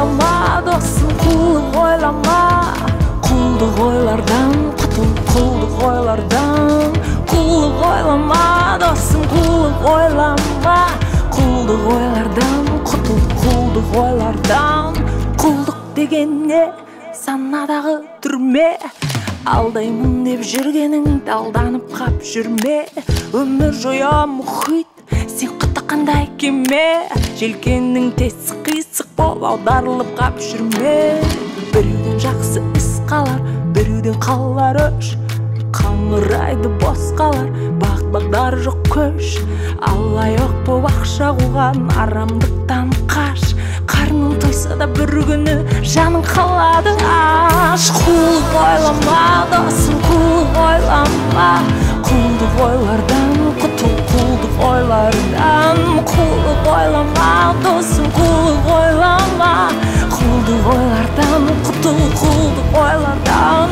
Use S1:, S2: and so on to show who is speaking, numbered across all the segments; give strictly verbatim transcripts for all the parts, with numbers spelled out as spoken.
S1: ойлама досым, қулық ойлама. Құлдық ойлардан құтыл, құлдық ойлардан. Құлдық ойлама досым, құлдық ойлама. Құлдық ойлардан құтыл, құлдық ойлардан. Құлдық деген не? Санадағы түрме. Алдаймын деп жүргеніңді алданып қап жүрме. Өмір жоя мұхит, сен қытыққандай кеме. Желкеннің тесік қисық бол, аударылып қап жүрме. Біреуден жақсы іс қалар, біреуден қалар өш. Қаңырайды бос қалар, бағыт бағдар жоқ көш. Алайық боп ақша қуған арамдықтан қаш. Қарның тойса да бір күні жаның қалады аш. Құлдық ойлама досым, құлдық ойлама. Құлдық ойлардан құтыл, құлдық ойлардан. Құлдық ойлама досым, құлдық ойлама. Құлдық ойлардан құтыл, құлдық ойлардан.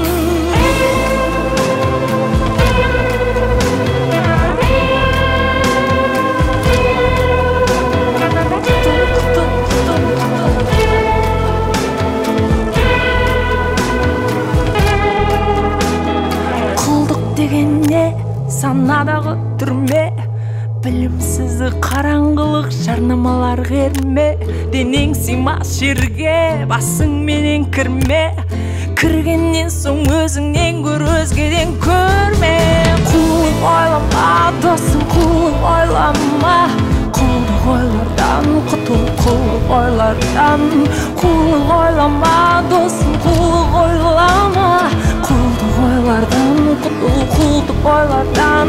S1: Санадағы түрме, білімсізі қараңғылық, жарнамалар керме. Денең сыймас жерге, басыңменен кірме. Кіргеннен соң өзіңнен көр, өзгеден көрме. Құлдық ойлама досым, құлдық ойлама. Құлдық ойлардан құтыл, құлдық ойлардан. Құлдық ойлама досым, құлдық ойлама. Құлдық ойлардан құтыл, құлдық ойлардан.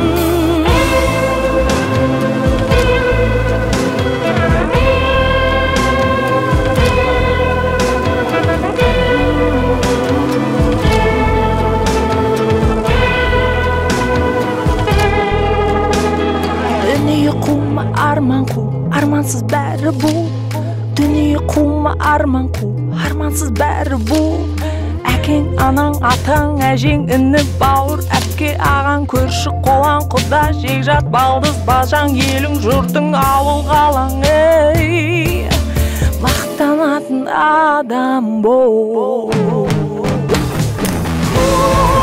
S1: Дүние қума арман қу, армансыз бәрі бұл. Дүние қума арман қу, армансыз бәрі бұл. Әкең, анаң, атаң, әжең, іні, бауыр, әпке, ағаң, көрші, қолаң, құда, жекжат, балдыз, бажаң, елің, жұртың, ауыл, қалаң, ей, мақтанатын адам бол.